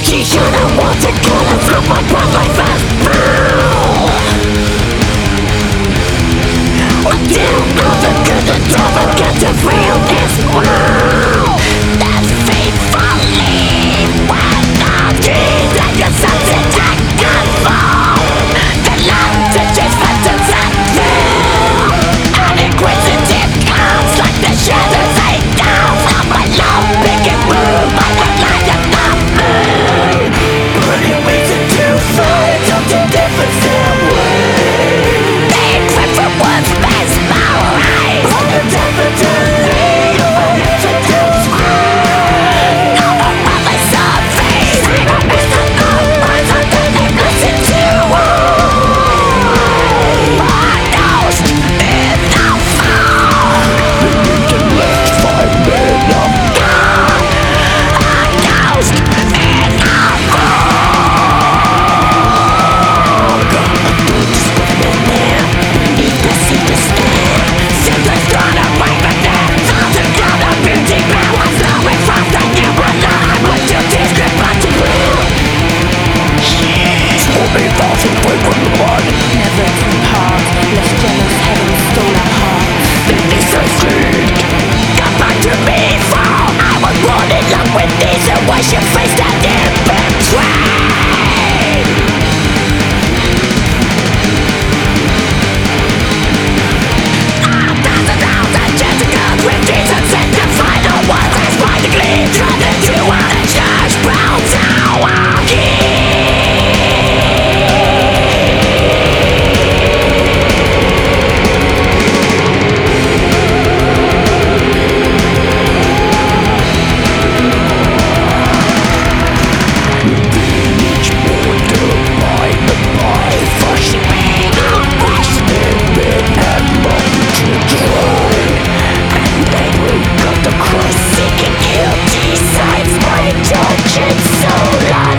She should've wanted color from my blood like that. Until all the good and devil get to feel this world. That's faithfully when the key that you set to take and fall. The love to chase phantoms and feel. Uninquisitive comes like the shadows they down from my love making room on the light of the moon. Burning reason to find something different still way. They trip from one's mesmerized. On the definitely my hips are too screwed. On the worldly surface, I don't miss the numbers until they listen to my ghost in the fog. Left 5 men of God. A ghost in the fog. Just living there beneath the super stand. Something's gonna break the net. Something's gonna beauty balance. Knowing from the new alarm. What you describe but to real. Told me thoughts and break from the blood. Never to part, lest jealous heaven stole our hearts. This is it. Come back to me, fall. I was born in love with this. And wash your face that in betray. 1,000 tentacles with Jesus and the final ones. That's why the gleam turned into a church brown tower key. Each border by the by flushing me out, wasting men and money to try. And they will cut the cross, seeking guilty signs, my indulgent soul on.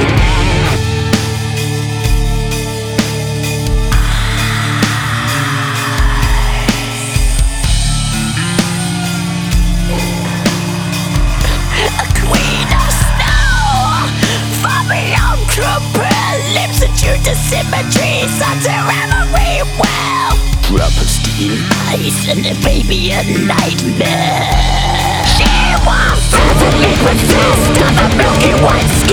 A queen of snow, far beyond cruel lips and true to symmetry, such a reverie well. Proper-steel eyes and a baby a nightmare. She was certainly possessed of a milky white